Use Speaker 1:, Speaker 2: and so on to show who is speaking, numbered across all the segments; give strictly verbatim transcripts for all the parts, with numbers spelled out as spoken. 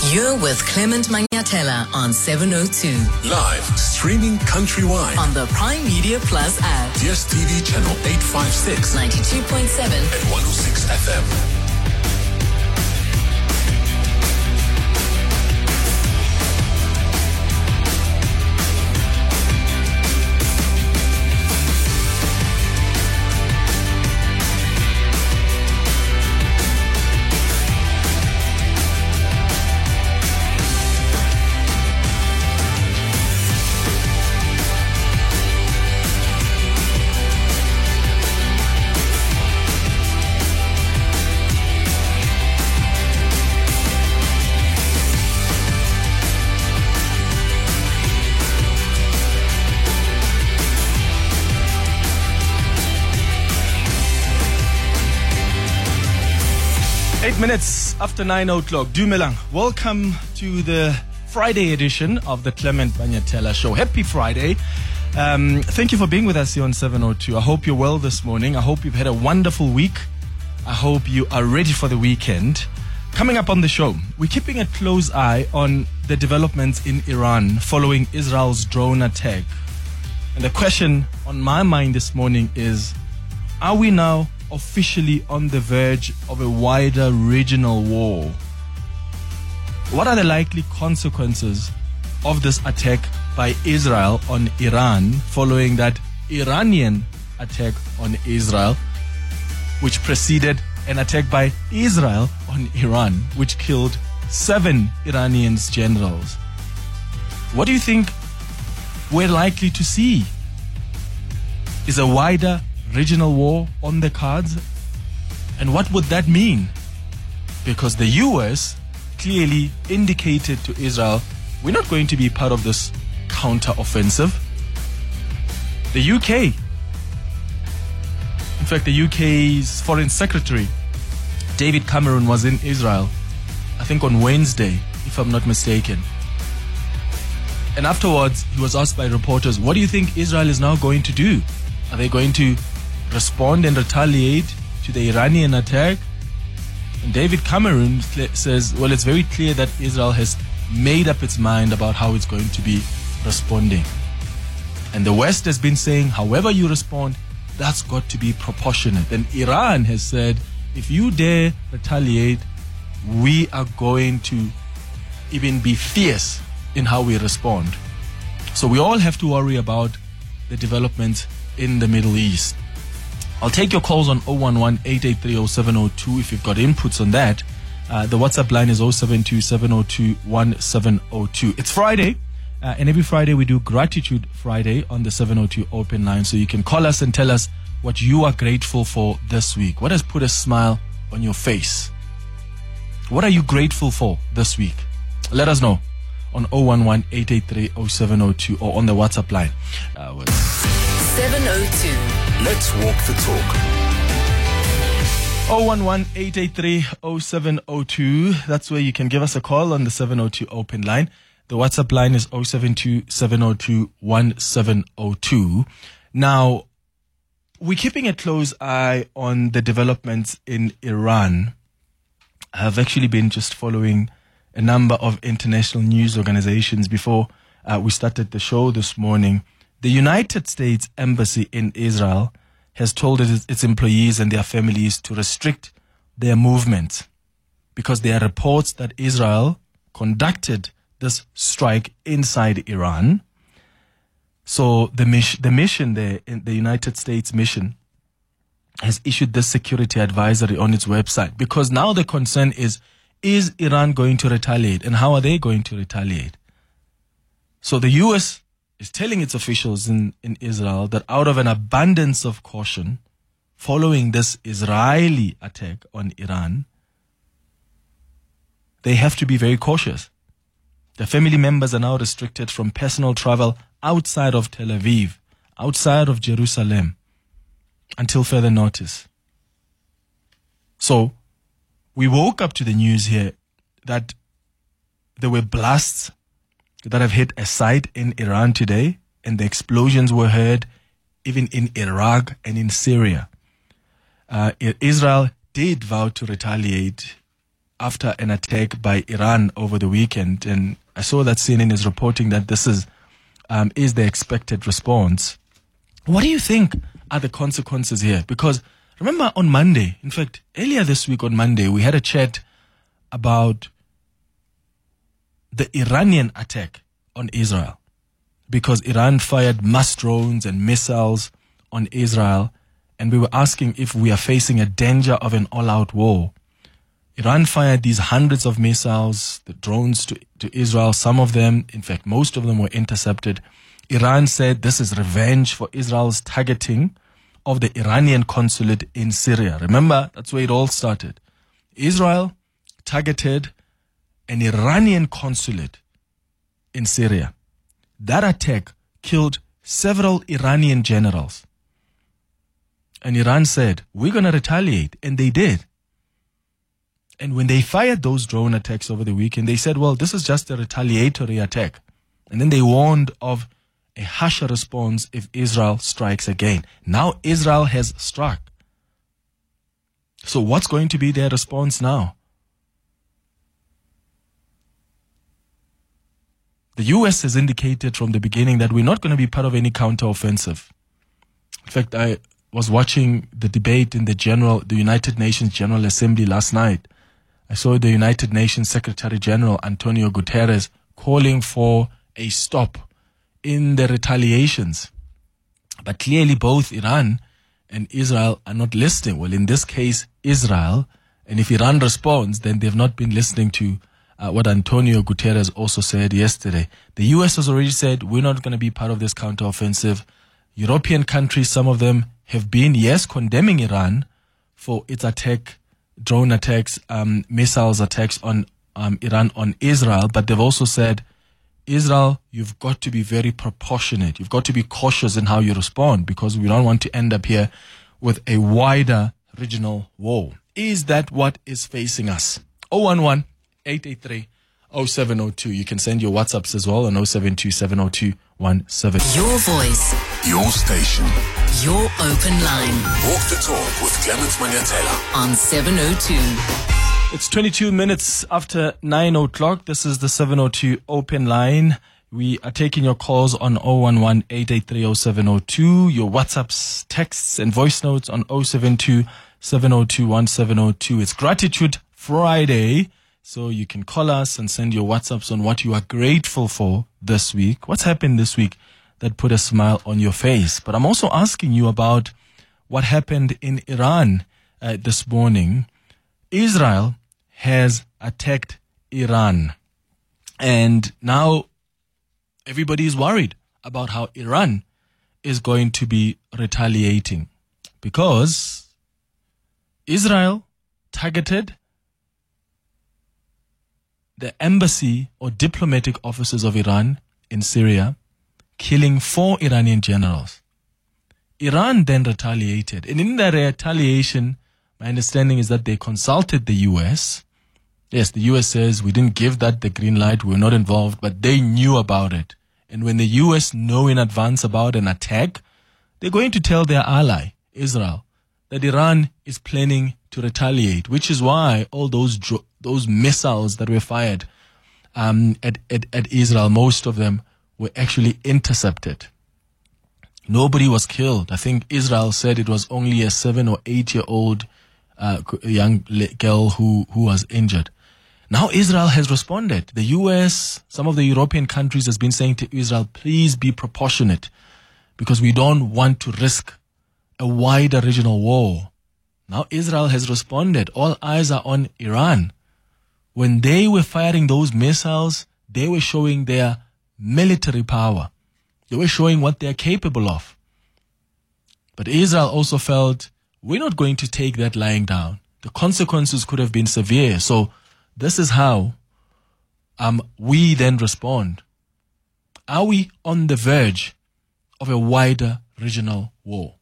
Speaker 1: You're with Clement Manyatela on seven oh two.
Speaker 2: Live, streaming countrywide.
Speaker 1: On the Prime Media Plus app.
Speaker 2: D S T V channel eight fifty-six.
Speaker 1: ninety-two point seven.
Speaker 2: And one oh six F M.
Speaker 3: Eight minutes after nine o'clock. Dumelang. Welcome to the Friday edition of the Clement Manyatela Show. Happy Friday. Um, thank you for being with us here on seven oh two. I hope you're well this morning. I hope you've had a wonderful week. I hope you are ready for the weekend. Coming up on the show, we're keeping a close eye on the developments in Iran following Israel's drone attack. And the question on my mind this morning is, are we now officially on the verge of a wider regional war? What are the likely consequences of this attack by Israel on Iran following that Iranian attack on Israel, which preceded an attack by Israel on Iran, which killed seven Iranian generals? What do you think we're likely to see? Is a wider regional war on the cards? And what would that mean? Because the U S clearly indicated to Israel, we're not going to be part of this counter-offensive. The U K, in fact, the U K's Foreign Secretary, David Cameron, was in Israel, I think on Wednesday, if I'm not mistaken. And afterwards, he was asked by reporters, what do you think Israel is now going to do? Are they going to respond and retaliate to the Iranian attack? And David Cameron says, well, it's very clear that Israel has made up its mind about how it's going to be responding. And the West has been saying, however you respond, that's got to be proportionate. And Iran has said, if you dare retaliate, we are going to even be fierce in how we respond. So we all have to worry about the developments in the Middle East. I'll take your calls on oh one one, eight eight three, oh seven oh two if you've got inputs on that. Uh, the WhatsApp line is oh seven two, seven oh two, one seven oh two. It's Friday, uh, and every Friday we do Gratitude Friday on the seven oh two open line. So you can call us and tell us what you are grateful for this week. What has put a smile on your face? What are you grateful for this week? Let us know on oh one one, eight eight three, oh seven oh two or on the WhatsApp line. Uh, with
Speaker 1: seven oh two.
Speaker 2: Let's walk the talk.
Speaker 3: oh one one, eight eight three, oh seven oh two. That's where you can give us a call on the seven oh two open line. The WhatsApp line is oh seven two, seven oh two, one seven oh two. Now, we're keeping a close eye on the developments in Iran. I've actually been just following a number of international news organizations before uh, we started the show this morning. The United States Embassy in Israel has told its, its employees and their families to restrict their movements because there are reports that Israel conducted this strike inside Iran. So the, mis- the mission there, the United States mission, has issued this security advisory on its website because now the concern is, is Iran going to retaliate, and how are they going to retaliate? So the U S is telling its officials in, in Israel that out of an abundance of caution, following this Israeli attack on Iran, they have to be very cautious. The family members are now restricted from personal travel outside of Tel Aviv, outside of Jerusalem, until further notice. So, we woke up to the news here that there were blasts that have hit a site in Iran today, and the explosions were heard even in Iraq and in Syria. Uh, Israel did vow to retaliate after an attack by Iran over the weekend. And I saw that C N N is reporting that this is um, is the expected response. What do you think are the consequences here? Because remember on Monday, in fact, earlier this week on Monday, we had a chat about the Iranian attack on Israel, because Iran fired mass drones and missiles on Israel, and we were asking if we are facing a danger of an all-out war. Iran fired these hundreds of missiles, the drones to, to Israel. Some of them, in fact, most of them were intercepted. Iran said this is revenge for Israel's targeting of the Iranian consulate in Syria. Remember, that's where it all started. Israel targeted an Iranian consulate in Syria. That attack killed several Iranian generals. And Iran said, we're going to retaliate. And they did. And when they fired those drone attacks over the weekend, they said, well, this is just a retaliatory attack. And then they warned of a harsher response if Israel strikes again. Now Israel has struck. So what's going to be their response now? The U S has indicated from the beginning that we're not going to be part of any counteroffensive. In fact, I was watching the debate in the general, the United Nations General Assembly last night. I saw the United Nations Secretary General Antonio Guterres calling for a stop in the retaliations. But clearly both Iran and Israel are not listening. Well, in this case, Israel. And if Iran responds, then they've not been listening to uh, what Antonio Guterres also said yesterday. The U S has already said, we're not going to be part of this counteroffensive. European countries, some of them have been, yes, condemning Iran for its attack, drone attacks, um, missiles attacks on um, Iran on Israel. But they've also said, Israel, you've got to be very proportionate. You've got to be cautious in how you respond, because we don't want to end up here with a wider regional war. Is that what is facing us? oh one one, eight eight three, oh seven oh two. You can send your WhatsApps as well on oh seven two, seven oh two, one seven.
Speaker 1: Your voice.
Speaker 2: Your station.
Speaker 1: Your open line.
Speaker 2: Walk the talk with Clement Manyatela
Speaker 1: on seven oh two.
Speaker 3: It's twenty-two minutes after nine o'clock. This is the seven oh two open line. We are taking your calls on oh one one, eight eight three, oh seven oh two. Your WhatsApps, texts, and voice notes on oh seven two, seven oh two, one seven oh two. It's Gratitude Friday, so you can call us and send your WhatsApps on what you are grateful for this week. What's happened this week that put a smile on your face? But I'm also asking you about what happened in Iran uh, this morning. Israel has attacked Iran, and now everybody is worried about how Iran is going to be retaliating, because Israel targeted the embassy or diplomatic offices of Iran in Syria, killing four Iranian generals. Iran then retaliated, and in that retaliation, my understanding is that they consulted the U S. Yes, the U S says we didn't give that the green light, we're not involved, but they knew about it. And when the U S know in advance about an attack, they're going to tell their ally, Israel, that Iran is planning to retaliate, which is why all those dro- those missiles that were fired um, at, at, at Israel, most of them were actually intercepted. Nobody was killed. I think Israel said it was only a seven or eight year old uh, young girl who, who was injured. Now Israel has responded. The U S, some of the European countries has been saying to Israel, please be proportionate, because we don't want to risk a wider regional war. Now Israel has responded. All eyes are on Iran. When they were firing those missiles, they were showing their military power. They were showing what they're capable of. But Israel also felt, we're not going to take that lying down. The consequences could have been severe. So this is how um, we then respond. Are we on the verge of a wider regional war?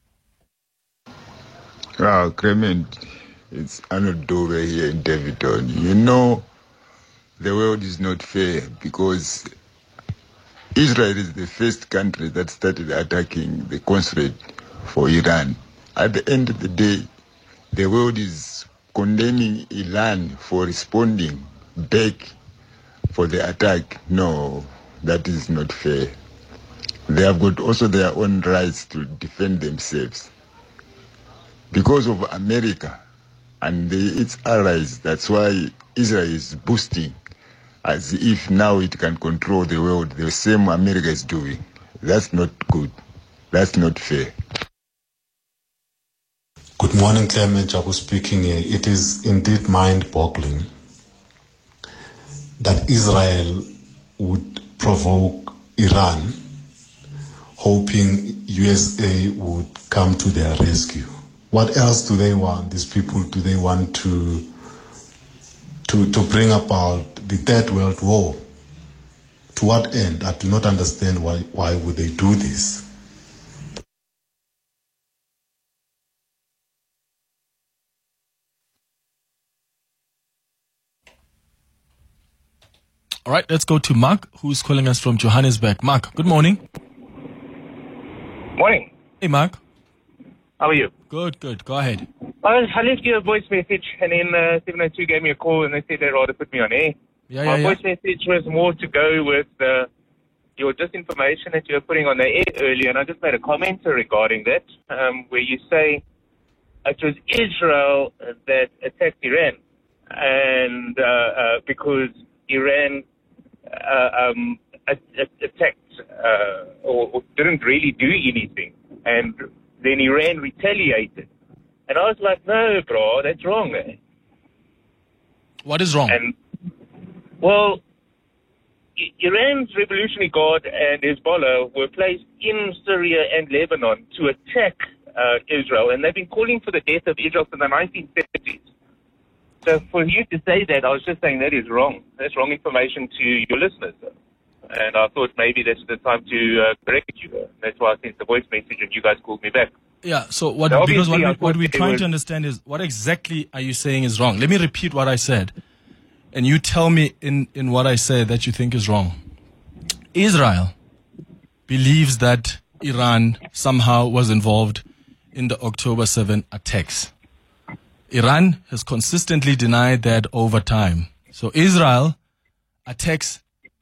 Speaker 4: Ah, Clement, it's Arnold Dover here in Davidton. You know, the world is not fair, because Israel is the first country that started attacking the consulate for Iran. At the end of the day, the world is condemning Iran for responding back for the attack. No, that is not fair. They have got also their own rights to defend themselves. Because of America and the, its allies, that's why Israel is boosting as if now it can control the world, the same America is doing. That's not good. That's not fair.
Speaker 5: Good morning, Clement Jabu speaking here. It is indeed mind-boggling that Israel would provoke Iran, hoping U S A would come to their rescue. What else do they want? These people, do they want to to to bring about the Third World War? To what end? I do not understand why why would they do this.
Speaker 3: All right, let's go to Mark, who's calling us from Johannesburg. Mark, good morning.
Speaker 6: Morning.
Speaker 3: Hey, Mark.
Speaker 6: How are you?
Speaker 3: Good, good. Go ahead.
Speaker 6: I, I left you a voice message, and then uh, seven oh two gave me a call, and they said they'd rather put me on air.
Speaker 3: Yeah,
Speaker 6: My
Speaker 3: yeah,
Speaker 6: voice
Speaker 3: yeah.
Speaker 6: message was more to go with uh, your disinformation that you were putting on the air earlier, and I just made a comment regarding that, um, where you say it was Israel that attacked Iran, and uh, uh, because Iran uh, um, attacked uh, or, or didn't really do anything, and then Iran retaliated. And I was like, no, bro, that's wrong. Eh?
Speaker 3: What is wrong?
Speaker 6: And, well, I- Iran's Revolutionary Guard and Hezbollah were placed in Syria and Lebanon to attack uh, Israel, and they've been calling for the death of Israel since the nineteen seventies. So for you to say that, I was just saying that is wrong. That's wrong information to your listeners. And I thought maybe that's the time to uh, correct you. That's why I sent the voice message and you guys called me back.
Speaker 3: Yeah, so what,
Speaker 6: So
Speaker 3: because what,
Speaker 6: obviously I
Speaker 3: we, what
Speaker 6: thought
Speaker 3: we're
Speaker 6: it
Speaker 3: trying
Speaker 6: was-
Speaker 3: to understand is what exactly are you saying is wrong? Let me repeat what I said, and you tell me in, in what I said that you think is wrong. Israel believes that Iran somehow was involved in the October seventh attacks. Iran has consistently denied that over time. So Israel attacks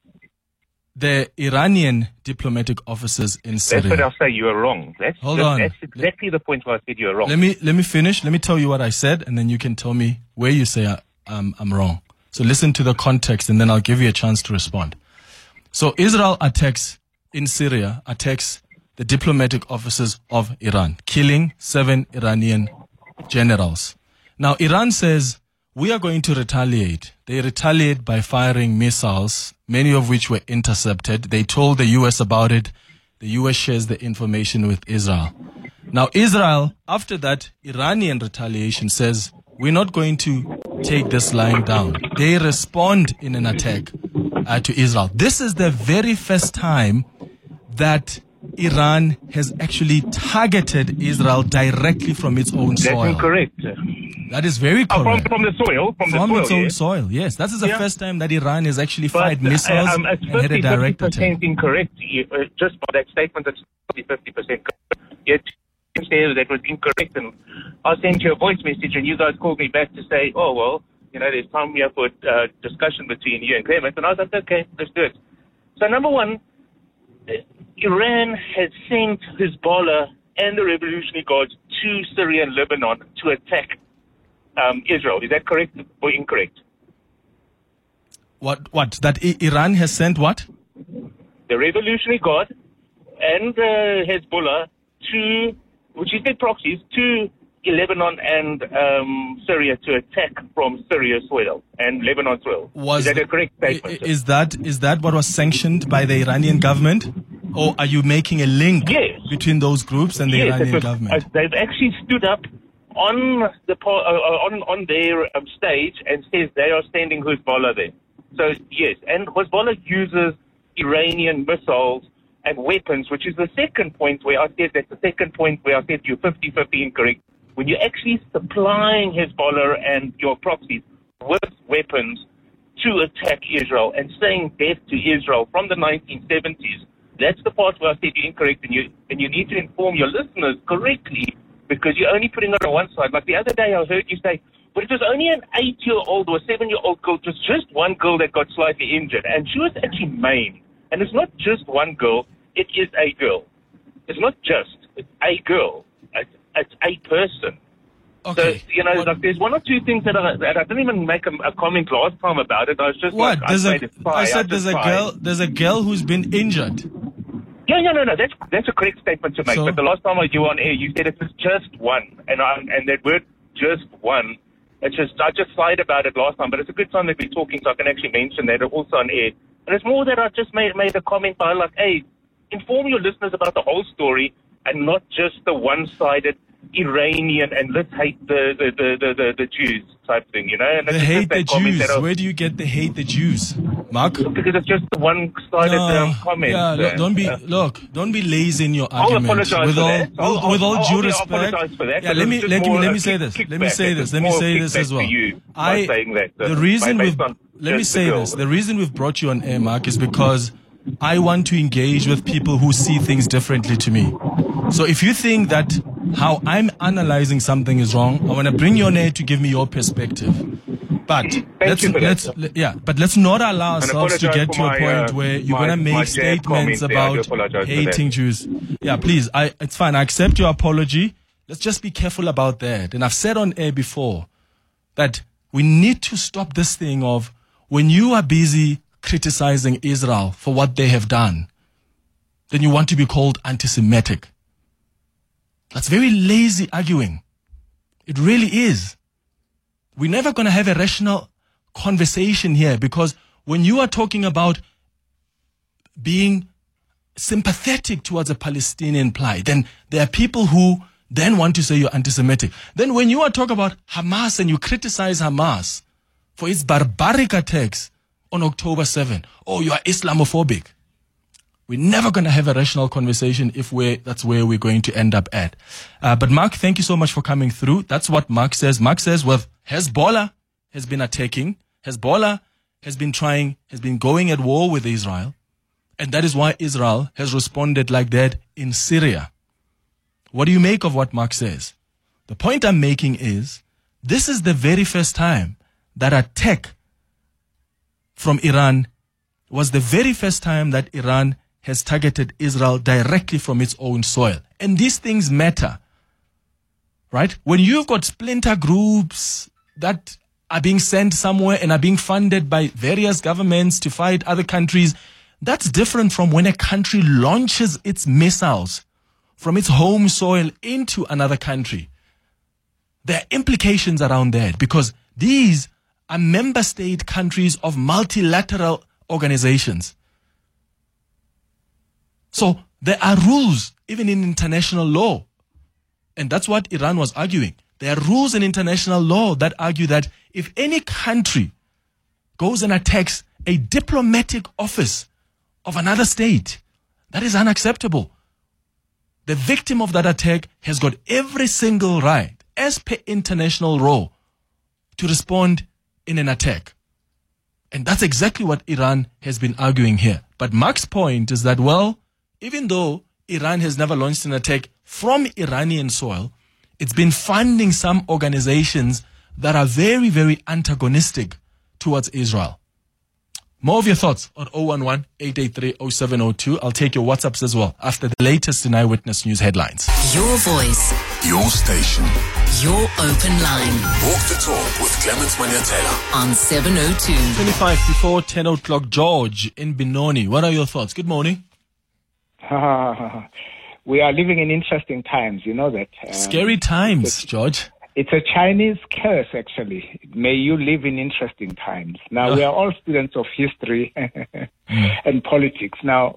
Speaker 3: the Iranian diplomatic officers in Syria.
Speaker 6: That's what I'll say. You are wrong. That's,
Speaker 3: Hold
Speaker 6: that's,
Speaker 3: on.
Speaker 6: that's exactly the point where I said you are wrong.
Speaker 3: Let me let me finish. Let me tell you what I said, and then you can tell me where you say I, um, I'm wrong. So listen to the context, and then I'll give you a chance to respond. So Israel attacks in Syria, attacks the diplomatic officers of Iran, killing seven Iranian generals. Now Iran says, we are going to retaliate. They retaliate by firing missiles, many of which were intercepted. They told the U S about it. The U S shares the information with Israel. Now, Israel, after that Iranian retaliation, says, we're not going to take this lying down. They respond in an attack uh, to Israel. This is the very first time that Iran has actually targeted Israel directly from its own
Speaker 6: That's
Speaker 3: soil.
Speaker 6: incorrect.
Speaker 3: That is very
Speaker 6: Oh, from,
Speaker 3: correct.
Speaker 6: from the soil. From,
Speaker 3: From
Speaker 6: the soil,
Speaker 3: its own
Speaker 6: yeah.
Speaker 3: soil, yes. That is the
Speaker 6: Yeah.
Speaker 3: first time that Iran has actually
Speaker 6: But,
Speaker 3: fired missiles
Speaker 6: uh, um, it's
Speaker 3: and had a
Speaker 6: fifty
Speaker 3: direct
Speaker 6: percent
Speaker 3: attack.
Speaker 6: incorrect. You, uh, just by that statement, it's fifty percent correct. Yet, you said that was incorrect. And I sent you a voice message, and you guys called me back to say, oh, well, you know, there's time here for uh, discussion between you and Clement. And I was like, okay, let's do it. So, number one, Iran has sent Hezbollah and the Revolutionary Guards to Syria and Lebanon to attack um, Israel. Is that correct or incorrect?
Speaker 3: What? What? That I- Iran has sent what?
Speaker 6: The Revolutionary Guard and uh, Hezbollah to, which is their proxies, to Lebanon and um, Syria to attack from Syria's soil and Lebanon soil.
Speaker 3: Was
Speaker 6: is that a correct
Speaker 3: i-
Speaker 6: statement?
Speaker 3: i- Is that is that what was sanctioned by the Iranian government, or are you making a link
Speaker 6: Yes.
Speaker 3: between those groups and the
Speaker 6: yes,
Speaker 3: Iranian
Speaker 6: it was-
Speaker 3: government?
Speaker 6: uh, they've actually stood up on the po- uh, uh, on on their um, stage and says they are standing Hezbollah there. So yes, and Hezbollah uses Iranian missiles and weapons, which is the second point where I said that's the second point where I said you're fifty-fifty incorrect. When you're actually supplying Hezbollah and your proxies with weapons to attack Israel and saying death to Israel from the nineteen seventies, that's the part where I said you're incorrect, and you and you need to inform your listeners correctly because you're only putting it on one side. Like the other day I heard you say, But it was only an eight-year-old or seven-year-old girl. It was just one girl that got slightly injured. And she was actually maimed. And it's not just one girl. It is a girl. It's not just. It's a girl. It's, it's a person.
Speaker 3: Okay.
Speaker 6: So, you know,
Speaker 3: what,
Speaker 6: like, there's one or two things that I, that I didn't even make a, a comment last time about it. I was just
Speaker 3: what?
Speaker 6: like,
Speaker 3: There's
Speaker 6: I,
Speaker 3: a,
Speaker 6: made it fine.
Speaker 3: I said
Speaker 6: I
Speaker 3: there's a
Speaker 6: fine.
Speaker 3: girl. There's a girl who's been injured.
Speaker 6: Yeah, yeah, no, no. That's that's a correct statement to make.
Speaker 3: So?
Speaker 6: But the last time I you were on air, you said it was just one, and I, and that word just one. It's just I just lied about it last time, but it's a good time that we're talking, so I can actually mention that also on air. And it's more that I just made made a comment by like, hey, inform your listeners about the whole story and not just the one-sided Iranian and let's hate the the, the, the, the, the Jews type thing, you know? And
Speaker 3: The
Speaker 6: it's just
Speaker 3: hate
Speaker 6: that
Speaker 3: the
Speaker 6: comment
Speaker 3: Jews.
Speaker 6: that I-
Speaker 3: Where do you get the hate the Jews, Mark?
Speaker 6: Because it's just the one-sided
Speaker 3: No,
Speaker 6: um, comment.
Speaker 3: yeah, look,
Speaker 6: uh,
Speaker 3: don't be
Speaker 6: uh,
Speaker 3: look, don't be lazy in your
Speaker 6: I'll
Speaker 3: argument.
Speaker 6: apologize
Speaker 3: with
Speaker 6: for
Speaker 3: all,
Speaker 6: that. I'll-
Speaker 3: with, with all
Speaker 6: I'll-
Speaker 3: due
Speaker 6: I'll
Speaker 3: respect,
Speaker 6: apologize for that,
Speaker 3: yeah.
Speaker 6: because
Speaker 3: Let me
Speaker 6: it's just
Speaker 3: let me
Speaker 6: more
Speaker 3: let
Speaker 6: a
Speaker 3: me say
Speaker 6: kick-
Speaker 3: this. Let me
Speaker 6: kickback.
Speaker 3: say
Speaker 6: It's
Speaker 3: this. Let me
Speaker 6: more
Speaker 3: say
Speaker 6: kickback
Speaker 3: this as
Speaker 6: to
Speaker 3: well.
Speaker 6: you by
Speaker 3: I
Speaker 6: saying that, uh,
Speaker 3: the reason
Speaker 6: by-
Speaker 3: we've
Speaker 6: based on
Speaker 3: let me
Speaker 6: just
Speaker 3: say
Speaker 6: the girl.
Speaker 3: this. The reason we've brought you on air, Mark, is because I want to engage with people who see things differently to me. So if you think that how I'm analyzing something is wrong, I want to bring you on air to give me your perspective. But let's
Speaker 6: you for that,
Speaker 3: let's
Speaker 6: sir.
Speaker 3: le- yeah, but let's not allow ourselves to
Speaker 6: apologize
Speaker 3: get
Speaker 6: for
Speaker 3: to a
Speaker 6: my,
Speaker 3: point
Speaker 6: uh,
Speaker 3: where you're
Speaker 6: my-
Speaker 3: gonna
Speaker 6: my
Speaker 3: make
Speaker 6: jab comment
Speaker 3: statements
Speaker 6: there. I do
Speaker 3: about
Speaker 6: apologize for
Speaker 3: hating
Speaker 6: that.
Speaker 3: Jews. Yeah, please, I it's fine. I accept your apology. Let's just be careful about that. And I've said on air before that we need to stop this thing of when you are busy criticizing Israel for what they have done, then you want to be called anti-Semitic. That's very lazy arguing. It really is. We're never going to have a rational conversation here because when you are talking about being sympathetic towards a Palestinian plight, then there are people who then want to say you're anti-Semitic. Then when you are talking about Hamas and you criticize Hamas for its barbaric attacks on October seventh, oh, you are Islamophobic. We're never going to have a rational conversation if we're, that's where we're going to end up at. Uh, but Mark, thank you so much for coming through. That's what Mark says. Mark says, well, Hezbollah has been attacking. Hezbollah has been trying, has been going at war with Israel. And that is why Israel has responded like that in Syria. What do you make of what Mark says? The point I'm making is, this is the very first time that attack from Iran was the very first time that Iran has targeted Israel directly from its own soil. And these things matter, right? When you've got splinter groups that are being sent somewhere and are being funded by various governments to fight other countries, that's different from when a country launches its missiles from its home soil into another country. There are implications around that because these are member state countries of multilateral organizations. So there are rules even in international law. And that's what Iran was arguing. There are rules in international law that argue that if any country goes and attacks a diplomatic office of another state, that is unacceptable. The victim of that attack has got every single right, as per international law, to respond in an attack. And that's exactly what Iran has been arguing here. But Mark's point is that, well, even though Iran has never launched an attack from Iranian soil, it's been funding some organizations that are very, very antagonistic towards Israel. More of your thoughts on zero one one, eight eight three, zero seven zero two. I'll take your WhatsApps as well after the latest in Eyewitness News headlines.
Speaker 1: Your voice,
Speaker 2: Your station.
Speaker 1: your open line
Speaker 2: Walk the talk with Clement Manyatela.
Speaker 1: on seven oh two.
Speaker 3: twenty-five before ten o'clock. George in Benoni. What are your thoughts? Good morning.
Speaker 7: We are living in interesting times, you know that. Um,
Speaker 3: Scary times, George.
Speaker 7: It's a Chinese curse, actually. May you live in interesting times. Now,
Speaker 3: Oh.
Speaker 7: we are all students of history and politics. Now,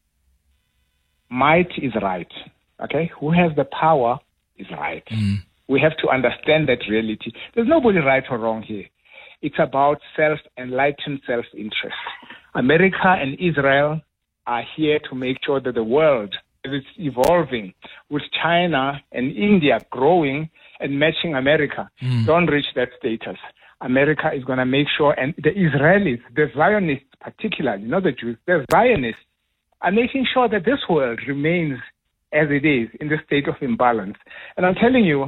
Speaker 7: might is right, okay? Who has the power is right. We have to understand that reality. There's nobody right or wrong here. It's about self-enlightened self-interest. America and Israel are here to make sure that the world, as it's evolving, with China and India growing and matching America, don't reach that status. America is going to make sure, and the Israelis, the Zionists particularly, not the Jews, the Zionists are making sure that this world remains as it is in the state of imbalance. And I'm telling you,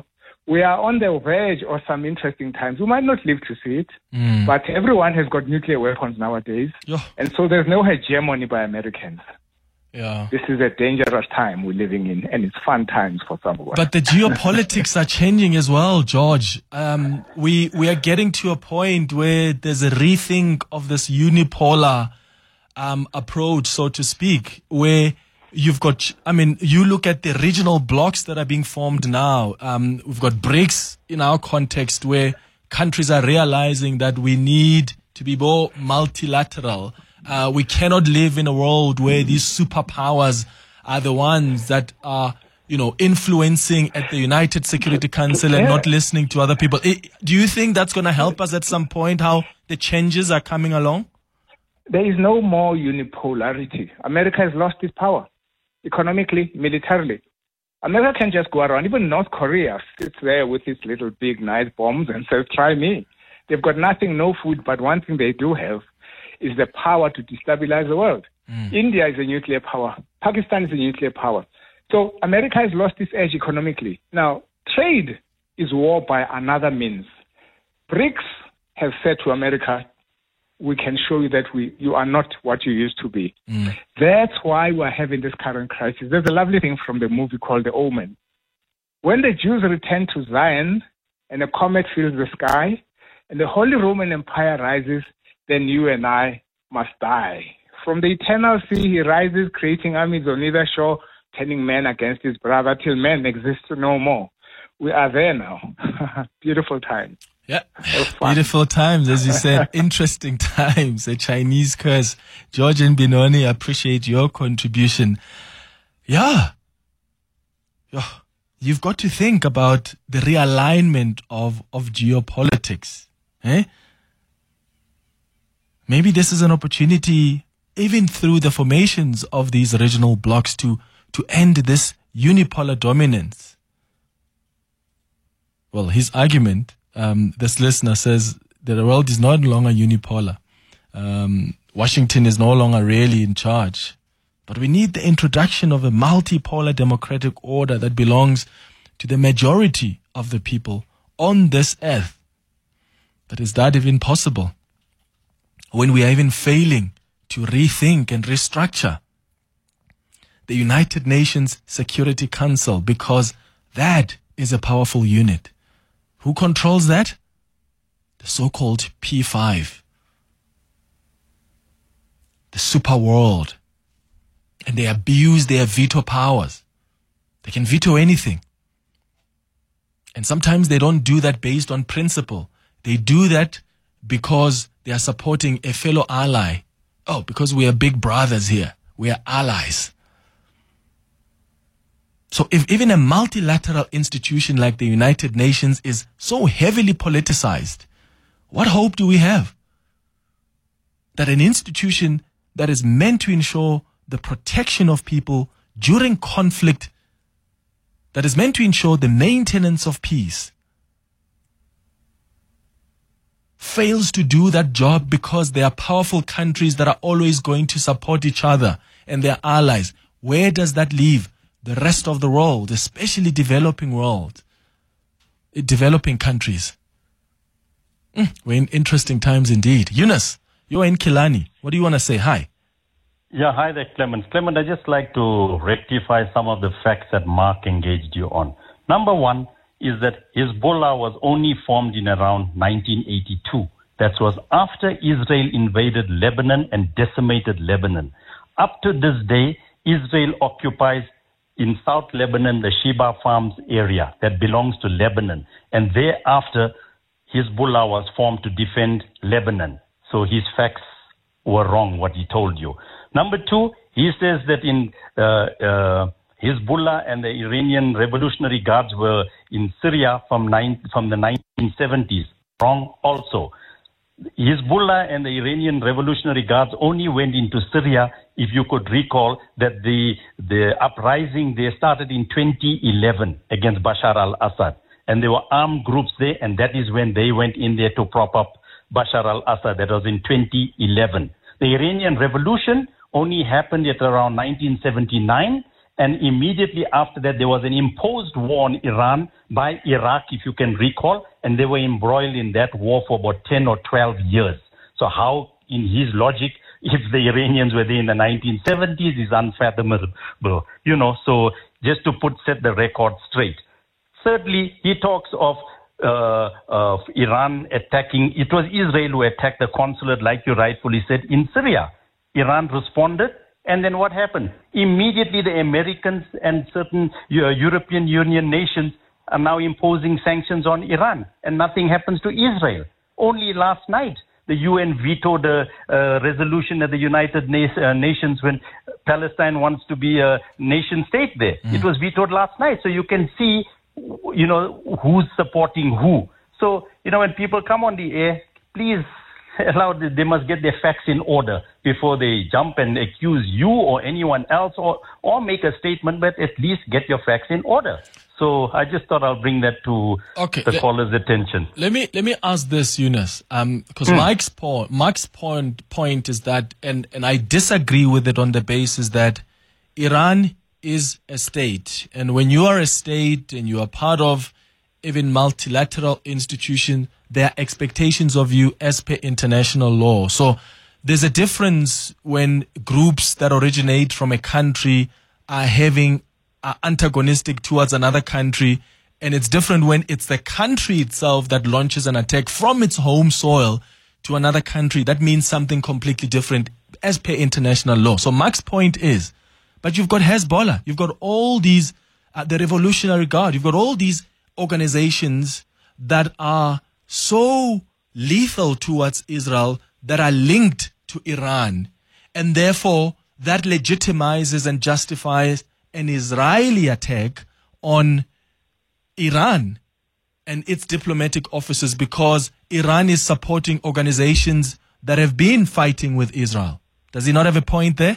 Speaker 7: we are on the verge of some interesting times. We might not live to see it, mm. but everyone has got nuclear weapons nowadays. Yeah. And so there's no hegemony by Americans.
Speaker 3: Yeah.
Speaker 7: This is a dangerous time we're living in, and it's fun times for some of us.
Speaker 3: But the geopolitics are changing as well, George. Um, we we are getting to a point where there's a rethink of this unipolar um, approach, so to speak, where you've got, I mean, you look at the regional blocks that are being formed now. Um, we've got BRICS in our context, where countries are realizing that we need to be more multilateral. Uh, we cannot live in a world where these superpowers are the ones that are, you know, influencing at the United Security Council and not listening to other people. It, do you think that's going to help us at some point, how the changes are coming along?
Speaker 7: There is no more unipolarity. America has lost its power, economically, militarily. America can just go around. Even North Korea sits there with its little big nice bombs and says, try me. They've got nothing, no food, but one thing they do have is the power to destabilize the world. Mm. India is a nuclear power. Pakistan is a nuclear power. So America has lost its edge economically. Now, trade is war by another means. BRICS has said to America, we can show you that we you are not what you used to be. Mm. That's why we're having this current crisis. There's a lovely thing from the movie called The Omen. When the Jews return to Zion and a comet fills the sky and the Holy Roman Empire rises, then you and I must die. From the eternal sea, he rises, creating armies on either shore, turning man against his brother till men exist no more. We are there now. Beautiful times.
Speaker 3: Yeah, beautiful times, as you said. Interesting times. A Chinese curse. George and Benoni, appreciate your contribution. Yeah. yeah. You've got to think about the realignment of, of geopolitics. Eh? Maybe this is an opportunity, even through the formations of these regional blocks, to, to end this unipolar dominance. Well, his argument, um, this listener says that the world is no longer unipolar. Um, Washington is no longer really in charge. But we need the introduction of a multipolar democratic order that belongs to the majority of the people on this earth. But is that even possible? When we are even failing to rethink and restructure the United Nations Security Council, because that is a powerful unit. Who controls that? The so-called P five. The super world. And they abuse their veto powers. They can veto anything. And sometimes they don't do that based on principle. They do that because they are supporting a fellow ally. Oh, because we are big brothers here. We are allies. So if even a multilateral institution like the United Nations is so heavily politicized, what hope do we have that an institution that is meant to ensure the protection of people during conflict, that is meant to ensure the maintenance of peace, fails to do that job because there are powerful countries that are always going to support each other and their allies? Where does that leave the rest of the world, especially developing world, developing countries? Mm, we're in interesting times indeed. Eunice, you're in Kilani. What do you want to say? Hi.
Speaker 8: Yeah, hi there, Clement. Clement, I just like to rectify some of the facts that Mark engaged you on. Number one is that Hezbollah was only formed in around nineteen eighty-two. That was after Israel invaded Lebanon and decimated Lebanon. Up to this day, Israel occupies in South Lebanon the Sheba Farms area that belongs to Lebanon. And thereafter, Hezbollah was formed to defend Lebanon. So his facts were wrong, what he told you. Number two, he says that in uh, uh, Hezbollah and the Iranian Revolutionary Guards were in Syria from, nine, from the nineteen seventies. Wrong also. Hezbollah and the Iranian Revolutionary Guards only went into Syria, if you could recall, that the, the uprising there started in twenty eleven against Bashar al-Assad. And there were armed groups there, and that is when they went in there to prop up Bashar al-Assad. That was in twenty eleven. The Iranian Revolution only happened at around nineteen seventy-nine, And immediately after that, there was an imposed war on Iran by Iraq, if you can recall, and they were embroiled in that war for about ten or twelve years. So how, in his logic, if the Iranians were there in the nineteen seventies, is unfathomable. You know, so just to put set the record straight. Thirdly, he talks of uh, of Iran attacking. It was Israel who attacked the consulate, like you rightfully said, in Syria. Iran responded, and then what happened? Immediately, the Americans and certain uh, European Union nations are now imposing sanctions on Iran, and nothing happens to Israel. Only last night, the U N vetoed a, a resolution at the United Na- uh, Nations when Palestine wants to be a nation state there. Mm. It was vetoed last night. So you can see, you know, who's supporting who. So, you know, when people come on the air, please allow, they must get their facts in order before they jump and accuse you or anyone else, or, or make a statement, but at least get your facts in order. So I just thought I'll bring that to okay, the let, caller's attention.
Speaker 3: Let me let me ask this, Yunus, um, because mm. Mike's point, Mike's point point is that, and and I disagree with it on the basis that Iran is a state, and when you are a state and you are part of even multilateral institution, there are expectations of you as per international law. So there's a difference when groups that originate from a country are having are antagonistic towards another country, and it's different when it's the country itself that launches an attack from its home soil to another country. That means something completely different as per international law. So Mark's point is, but you've got Hezbollah, you've got all these, uh, the Revolutionary Guard, you've got all these organizations that are so lethal towards Israel, that are linked to Iran, and therefore that legitimizes and justifies an Israeli attack on Iran and its diplomatic officers, because Iran is supporting organizations that have been fighting with Israel. Does he not have a point there?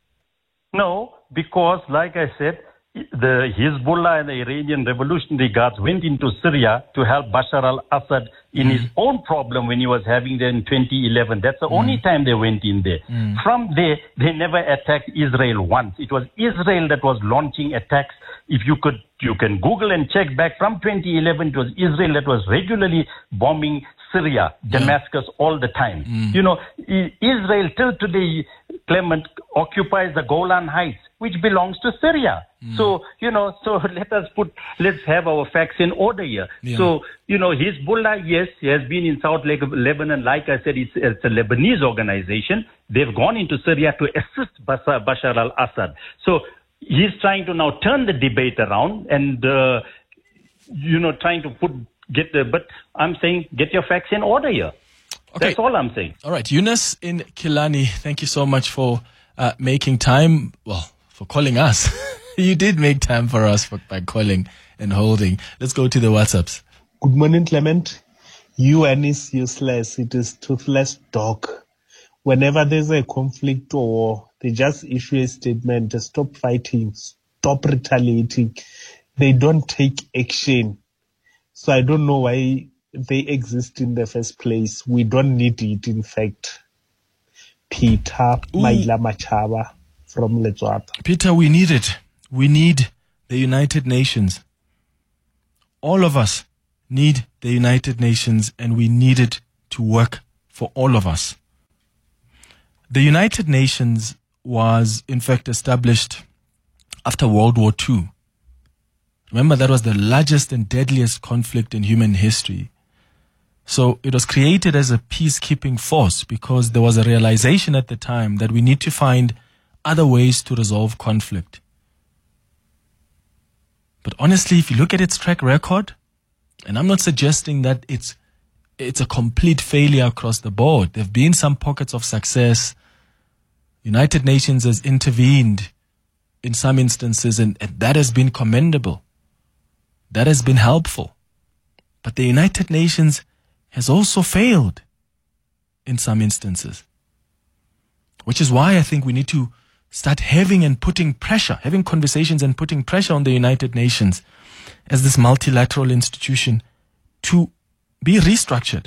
Speaker 8: No, because like I said, the Hezbollah and the Iranian Revolutionary Guards went into Syria to help Bashar al-Assad in mm. his own problem when he was having there in twenty eleven. That's the mm. only time they went in there. Mm. From there, they never attacked Israel once. It was Israel that was launching attacks. If you could, you can Google and check back from twenty eleven, it was Israel that was regularly bombing Syria, yeah. Damascus all the time. Mm. You know, Israel till today, Clement, occupies the Golan Heights, which belongs to Syria. Mm. So, you know, so let us put, let's have our facts in order here. Yeah. So, you know, Hezbollah, yes, he has been in South Lebanon. Like I said, it's, it's a Lebanese organization. They've gone into Syria to assist Bashar, Bashar al-Assad. So he's trying to now turn the debate around and, uh, you know, trying to put, get the, but I'm saying, get your facts in order here. Okay. That's all I'm saying.
Speaker 3: All right. Yunus in Killarney, thank you so much for uh, making time. Well, for calling us. You did make time for us for, by calling and holding. Let's go to the WhatsApps.
Speaker 9: Good morning, Clement. U N is useless. It is toothless dog. Whenever there's a conflict or war, they just issue a statement, stop fighting, stop retaliating. They don't take action. So I don't know why they exist in the first place. We don't need it, in fact. Peter Maila Machaba from Letswata.
Speaker 3: Peter, we need it. We need the United Nations. All of us need the United Nations, and we need it to work for all of us. The United Nations was, in fact, established after World War Two. Remember, that was the largest and deadliest conflict in human history. So it was created as a peacekeeping force because there was a realization at the time that we need to find other ways to resolve conflict. But honestly, if you look at its track record, and I'm not suggesting that it's it's a complete failure across the board. There have been some pockets of success. United Nations has intervened in some instances, and, and that has been commendable. That has been helpful. But the United Nations has also failed in some instances. Which is why I think we need to start having and putting pressure, having conversations and putting pressure on the United Nations as this multilateral institution to be restructured.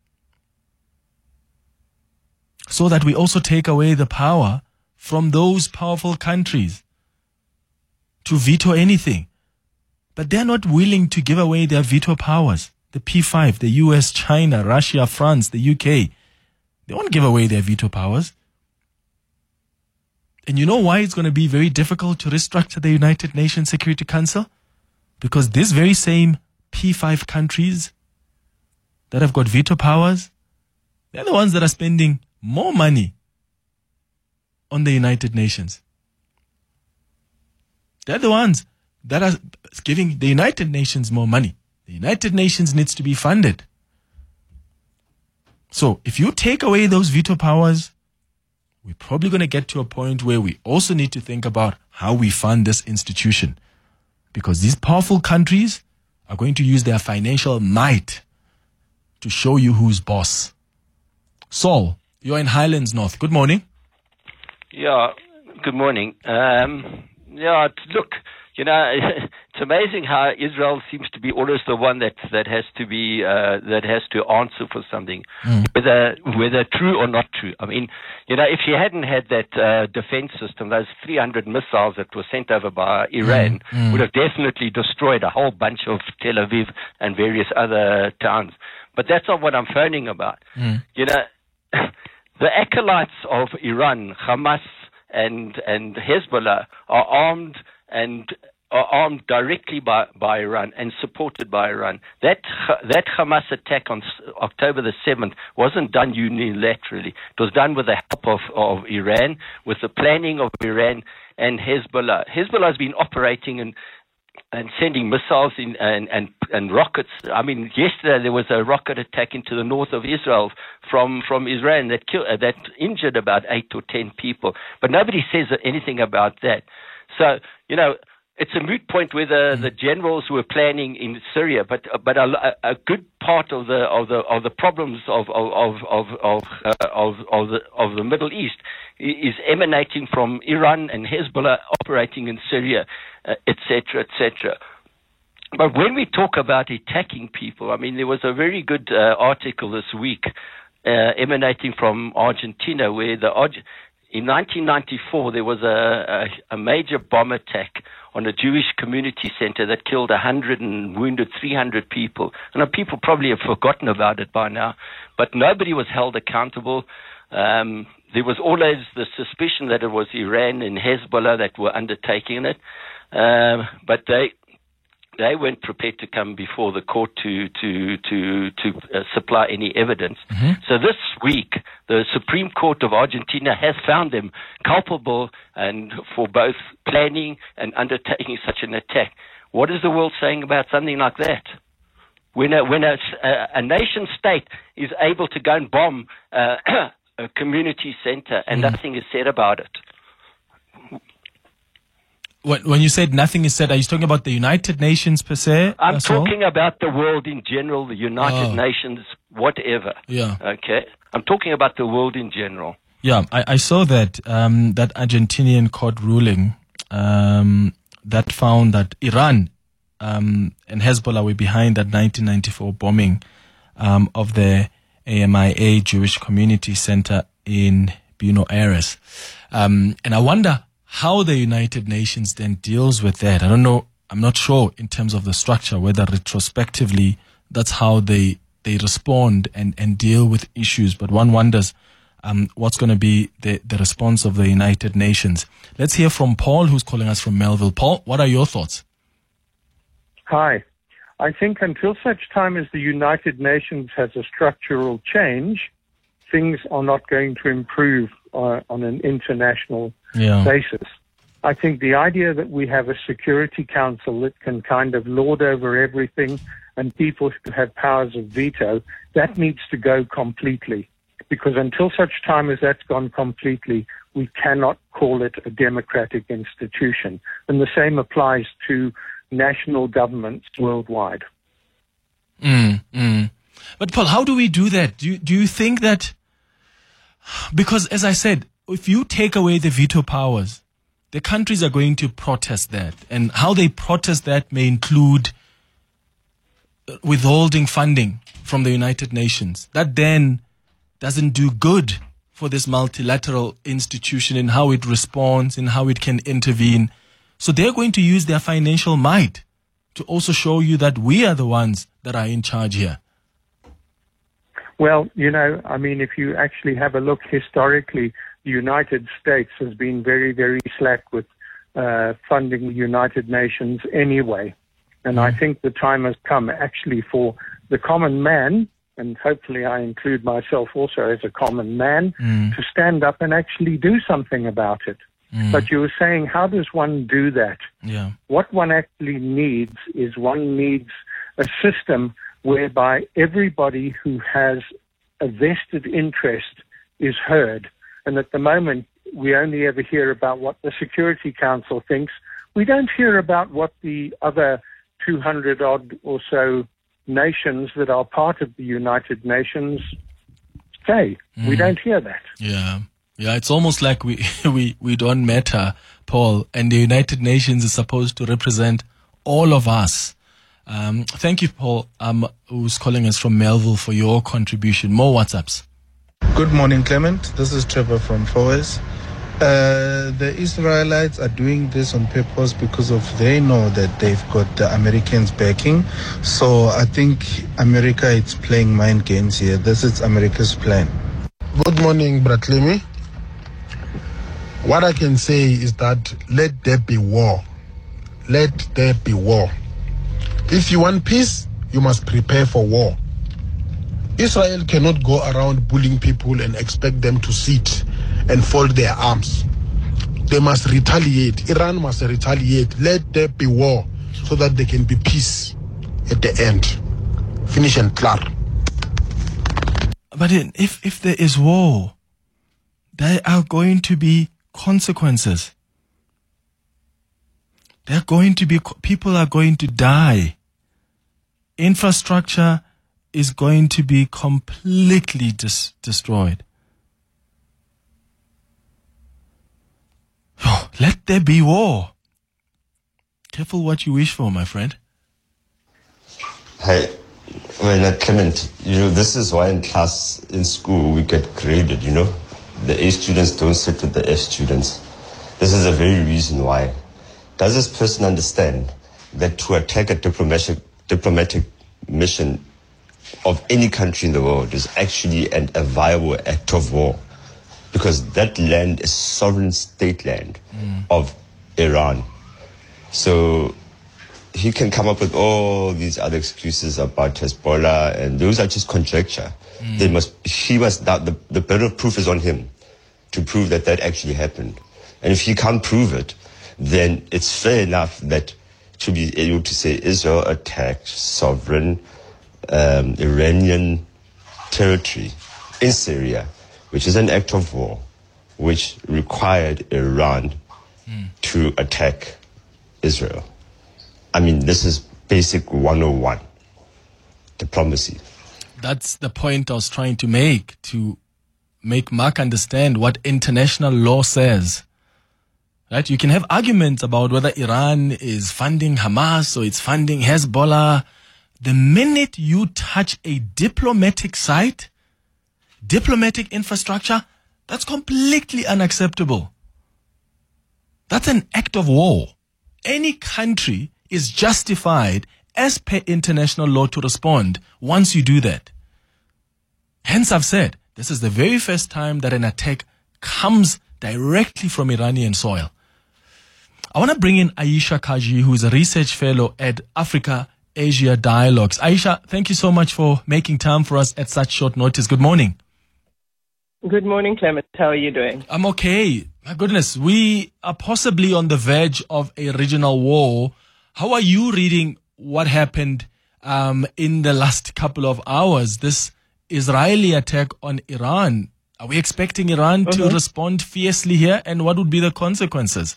Speaker 3: So that we also take away the power from those powerful countries to veto anything. But they're not willing to give away their veto powers. The P five, the U S, China, Russia, France, the U K, they won't give away their veto powers. And you know why it's going to be very difficult to restructure the United Nations Security Council? Because these very same P five countries that have got veto powers, they're the ones that are spending more money on the United Nations. They're the ones that are giving the United Nations more money. The United Nations needs to be funded. So if you take away those veto powers, we're probably going to get to a point where we also need to think about how we fund this institution. Because these powerful countries are going to use their financial might to show you who's boss. Saul, you're in Highlands North. Good morning.
Speaker 10: Yeah, good morning. Um, yeah, look, you know, it's amazing how Israel seems to be always the one that that has to be uh, that has to answer for something, mm. whether whether true or not true. I mean, you know, if she hadn't had that uh, defense system, those three hundred missiles that were sent over by Iran mm. Mm. would have definitely destroyed a whole bunch of Tel Aviv and various other towns. But that's not what I'm phoning about. Mm. You know, the acolytes of Iran, Hamas and and Hezbollah, are armed and are armed directly by, by Iran and supported by Iran. That that Hamas attack on October the seventh wasn't done unilaterally. It was done with the help of, of Iran, with the planning of Iran and Hezbollah. Hezbollah has been operating and and sending missiles in and, and, and rockets. I mean, yesterday there was a rocket attack into the north of Israel from, from Iran that killed, uh, that injured about eight or ten people. But nobody says anything about that. So, you know, it's a moot point whether the generals were planning in Syria, but but a, a good part of the of the of the problems of of of of of, uh, of, of the of the Middle East is emanating from Iran and Hezbollah operating in Syria, uh, et cetera, et cetera. But when we talk about attacking people, I mean, there was a very good uh, article this week uh, emanating from Argentina, where the in nineteen ninety-four there was a, a, a major bomb attack on a Jewish community center that killed one hundred and wounded three hundred people. And people probably have forgotten about it by now, but nobody was held accountable. Um, there was always the suspicion that it was Iran and Hezbollah that were undertaking it, um, but they they weren't prepared to come before the court to to to to uh, supply any evidence. Mm-hmm. So this week, the Supreme Court of Argentina has found them culpable and for both planning and undertaking such an attack. What is the world saying about something like that? When a when a, a, a nation state is able to go and bomb uh, a community center and mm. nothing is said about it.
Speaker 3: When, when you said nothing is said, are you talking about the United Nations per se?
Speaker 10: I'm talking about the world in general, the United oh. Nations, whatever.
Speaker 3: Yeah.
Speaker 10: Okay. I'm talking about the world in general.
Speaker 3: Yeah, I, I saw that um, that Argentinian court ruling um, that found that Iran um, and Hezbollah were behind that nineteen ninety-four bombing um, of the A M I A Jewish Community Center in Buenos Aires. Um, and I wonder how the United Nations then deals with that. I don't know. I'm not sure in terms of the structure, whether retrospectively that's how they they respond and, and deal with issues. But one wonders um, what's going to be the, the response of the United Nations. Let's hear from Paul, who's calling us from Melville. Paul, what are your thoughts?
Speaker 11: Hi. I think until such time as the United Nations has a structural change, things are not going to improve uh, on an international yeah. basis. I think the idea that we have a Security Council that can kind of lord over everything and people who have powers of veto, that needs to go completely. Because until such time as that's gone completely, we cannot call it a democratic institution. And the same applies to national governments worldwide.
Speaker 3: Mm, mm. But Paul, how do we do that? Do you, do you think that, because as I said, if you take away the veto powers, the countries are going to protest that. And how they protest that may include withholding funding from the United Nations. That then doesn't do good for this multilateral institution in how it responds, in how it can intervene. So they're going to use their financial might to also show you that we are the ones that are in charge here.
Speaker 11: Well, you know, I mean, if you actually have a look historically, the United States has been very, very slack with uh, funding the United Nations anyway. And mm. I think the time has come actually for the common man, and hopefully I include myself also as a common man, mm. to stand up and actually do something about it. Mm. But you were saying, how does one do that?
Speaker 3: Yeah.
Speaker 11: What one actually needs is one needs a system whereby everybody who has a vested interest is heard. And at the moment, we only ever hear about what the Security Council thinks. We don't hear about what the other two hundred odd or so nations that are part of the United Nations say. Mm. We don't hear that.
Speaker 3: Yeah. Yeah, it's almost like we, we, we don't matter, Paul, and the United Nations is supposed to represent all of us. Um, thank you, Paul, um, who's calling us from Melville, for your contribution. More WhatsApps.
Speaker 12: Good morning, Clement. This is Trevor from Foes. Uh, the Israelites are doing this on purpose because of they know that they've got the Americans backing. So I think America is playing mind games here. This is America's plan.
Speaker 13: Good morning, Bratlemi. What I can say is that let there be war. Let there be war. If you want peace, you must prepare for war. Israel cannot go around bullying people and expect them to sit and fold their arms. They must retaliate. Iran must retaliate. Let there be war so that there can be peace at the end. Finish and clear.
Speaker 3: But if, if there is war, there are going to be consequences. There are going to be, people are going to die. Infrastructure is going to be completely dis- destroyed. Oh, let there be war. Careful what you wish for, my friend.
Speaker 14: Hi. Well, uh, Clement, you know, this is why in class, in school, we get graded, you know. The A students don't sit with the F students. This is the very reason why. Does this person understand that to attack a diplomatic diplomatic mission of any country in the world is actually an, a viable act of war? Because that land is sovereign state land mm. of Iran. So he can come up with all these other excuses about Hezbollah, and those are just conjecture. Mm. They must, he must, that the, the burden of proof is on him to prove that that actually happened. And if he can't prove it, then it's fair enough that to be able to say Israel attacked sovereign um, Iranian territory in Syria, which is an act of war, which required Iran mm. to attack Israel. I mean, this is basic one oh one, diplomacy.
Speaker 3: That's the point I was trying to make, to make Mark understand what international law says. Right? You can have arguments about whether Iran is funding Hamas or it's funding Hezbollah. The minute you touch a diplomatic site, diplomatic infrastructure, that's completely unacceptable. That's an act of war. Any country is justified as per international law to respond once you do that. Hence, I've said, this is the very first time that an attack comes directly from Iranian soil. I want to bring in Aisha Kaji, who is a research fellow at Africa Asia Dialogues. Aisha, thank you so much for making time for us at such short notice. Good morning.
Speaker 15: Good morning, Clement. How are you doing?
Speaker 3: I'm okay. My goodness, we are possibly on the verge of a regional war. How are you reading what happened um, in the last couple of hours? This Israeli attack on Iran. Are we expecting Iran mm-hmm. to respond fiercely here? And what would be the consequences?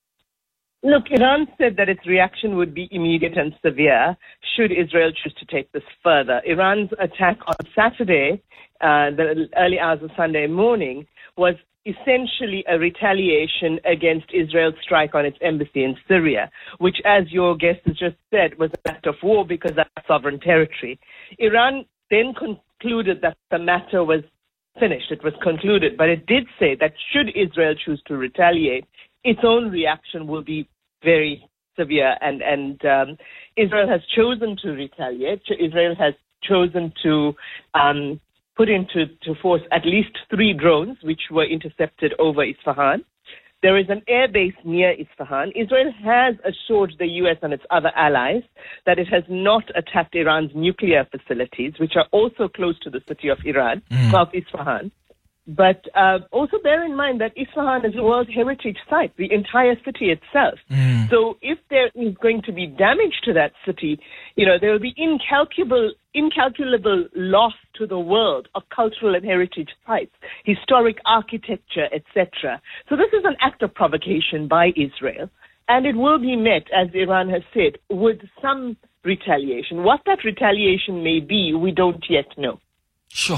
Speaker 15: Look, Iran said that its reaction would be immediate and severe should Israel choose to take this further. Iran's attack on Saturday, uh, the early hours of Sunday morning, was essentially a retaliation against Israel's strike on its embassy in Syria, which, as your guest has just said, was an act of war because that's sovereign territory. Iran then concluded that the matter was finished. It was concluded. But it did say that should Israel choose to retaliate, its own reaction will be very severe, and and um, Israel has chosen to retaliate. Israel has chosen to um, put into to force at least three drones, which were intercepted over Isfahan. There is an air base near Isfahan. Israel has assured the U S and its other allies that it has not attacked Iran's nuclear facilities, which are also close to the city of Iran, mm. of Isfahan. But uh, also bear in mind that Isfahan is a World Heritage Site, the entire city itself. Mm. So if there is going to be damage to that city, you know, there will be incalculable, incalculable loss to the world of cultural and heritage sites, historic architecture, et cetera. So this is an act of provocation by Israel, and it will be met, as Iran has said, with some retaliation. What that retaliation may be, we don't yet know.
Speaker 3: Sure.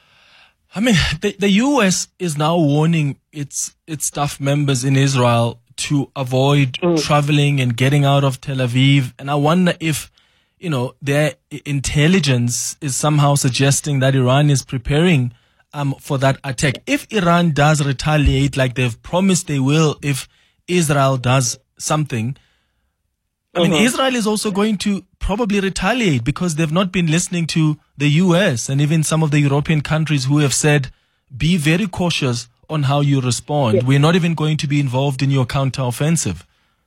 Speaker 3: I mean, the, the U S is now warning its its staff members in Israel to avoid mm. traveling and getting out of Tel Aviv. And I wonder if, you know, their intelligence is somehow suggesting that Iran is preparing um, for that attack. If Iran does retaliate like they've promised they will, if Israel does something, I mean, uh-huh. Israel is also going to probably retaliate because they've not been listening to the U S and even some of the European countries who have said, be very cautious on how you respond. Yes. We're not even going to be involved in your counteroffensive.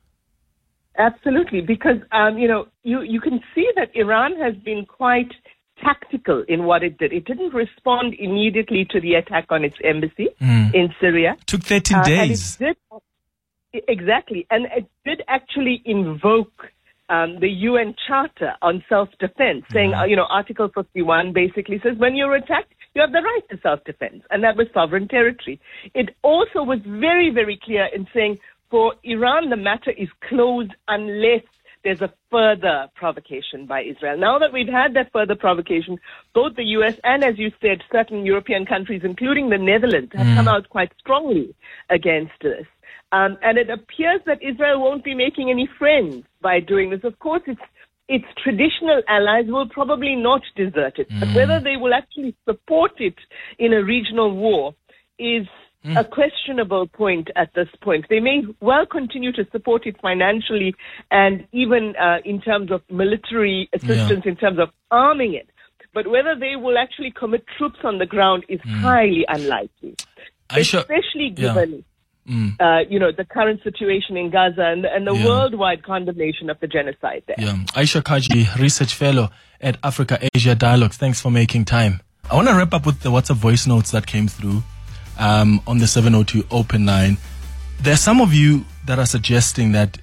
Speaker 15: Absolutely, because, um, you know, you, you can see that Iran has been quite tactical in what it did. It didn't respond immediately to the attack on its embassy mm. in Syria.
Speaker 3: Took thirteen days.
Speaker 15: Uh, and it did, exactly. And it did actually invoke um, the U N Charter on self-defense, saying, mm. uh, you know, Article fifty-one basically says when you're attacked, you have the right to self-defense. And that was sovereign territory. It also was very, very clear in saying, for Iran, the matter is closed unless there's a further provocation by Israel. Now that we've had that further provocation, both the U S and, as you said, certain European countries, including the Netherlands, have mm. come out quite strongly against this. Um, and it appears that Israel won't be making any friends by doing this. Of course, its its traditional allies will probably not desert it. Mm. But whether they will actually support it in a regional war is a questionable point at this point. They may well continue to support it financially and even uh, in terms of military assistance, yeah. in terms of arming it. But whether they will actually commit troops on the ground is mm. highly unlikely,
Speaker 3: Aisha,
Speaker 15: especially given
Speaker 3: yeah. mm.
Speaker 15: uh, you know, the current situation in Gaza and, and the yeah. worldwide condemnation of the genocide there.
Speaker 3: Yeah. Aisha Kaji, Research Fellow at Africa-Asia Dialogue. Thanks for making time. I want to wrap up with the WhatsApp voice notes that came through. Um, on the seven oh two open line. There are some of you that are suggesting that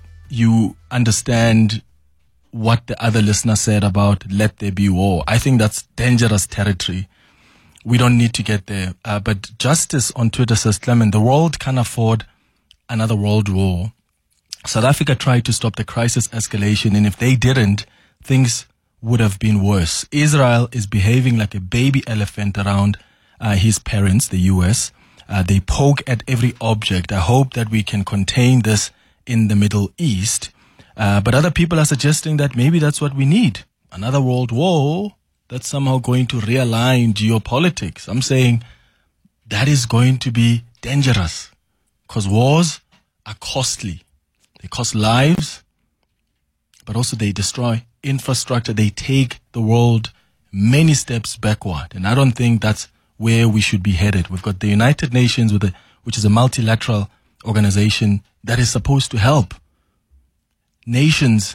Speaker 3: you understand what the other listener said about let there be war. I think that's dangerous territory. We don't need to get there. Uh, but Justice on Twitter says, Clement, the world can't afford another world war. South Africa tried to stop the crisis escalation, and if they didn't, things would have been worse. Israel is behaving like a baby elephant around Uh, his parents, the U S. Uh, they poke at every object. I hope that we can contain this in the Middle East. Uh, but other people are suggesting that maybe that's what we need. Another world war that's somehow going to realign geopolitics. I'm saying that is going to be dangerous because wars are costly. They cost lives, but also they destroy infrastructure. They take the world many steps backward. And I don't think that's where we should be headed. We've got the United Nations, with a, which is a multilateral organization that is supposed to help nations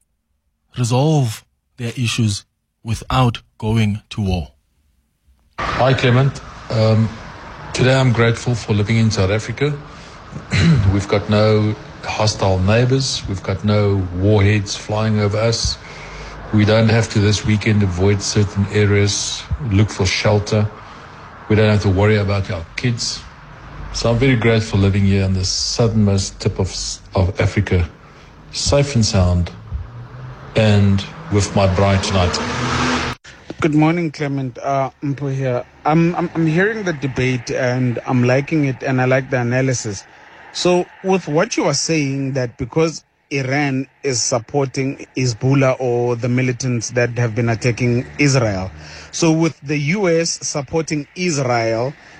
Speaker 3: resolve their issues without going to war.
Speaker 16: Hi, Clement. Um, today I'm grateful for living in South Africa. We've got no hostile neighbors. We've got no warheads flying over us. We don't have to this weekend avoid certain areas, look for shelter. We don't have to worry about our kids. So I'm very grateful living here on the southernmost tip of of Africa, safe and sound, and with my bride tonight.
Speaker 12: Good morning, Clement. Uh, Mpo here. I'm, I'm I'm hearing the debate and I'm liking it, and I like the analysis. So with what you are saying, that because Iran is supporting Hezbollah or the militants that have been attacking Israel, so with the U S supporting Israel,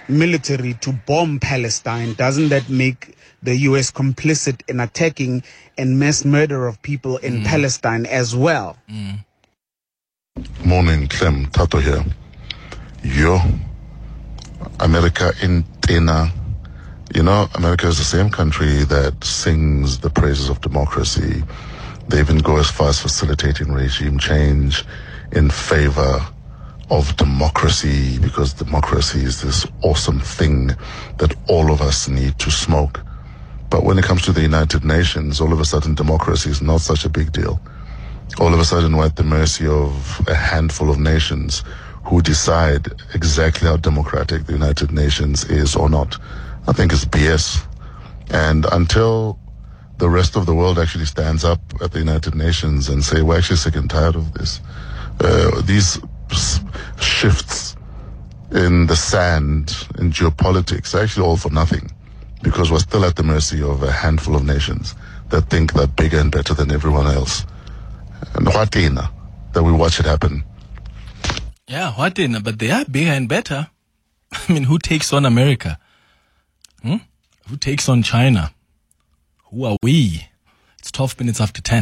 Speaker 17: military to bomb Palestine, doesn't that make the U S complicit in attacking and mass murder of people in mm. Palestine as well?
Speaker 3: Mm.
Speaker 18: Morning, Clem. Tato here. Yo, America in Tena. You know, America is the same country that sings the praises of democracy. They even go as far as facilitating regime change in favor of democracy, because democracy is this awesome thing that all of us need to smoke. But when it comes to the United Nations, all of a sudden democracy is not such a big deal. All of a sudden we're at the mercy of a handful of nations who decide exactly how democratic the United Nations is or not. I think it's B S. And until the rest of the world actually stands up at the United Nations and say, we're actually sick and tired of this, uh, these shifts in the sand, in geopolitics, are actually all for nothing, because we're still at the mercy of a handful of nations that think they're bigger and better than everyone else. And what in that we watch it happen.
Speaker 3: Yeah, what in, but they are bigger and better. I mean, who takes on America? Hmm? Who takes on China? Who are we? It's twelve minutes after ten.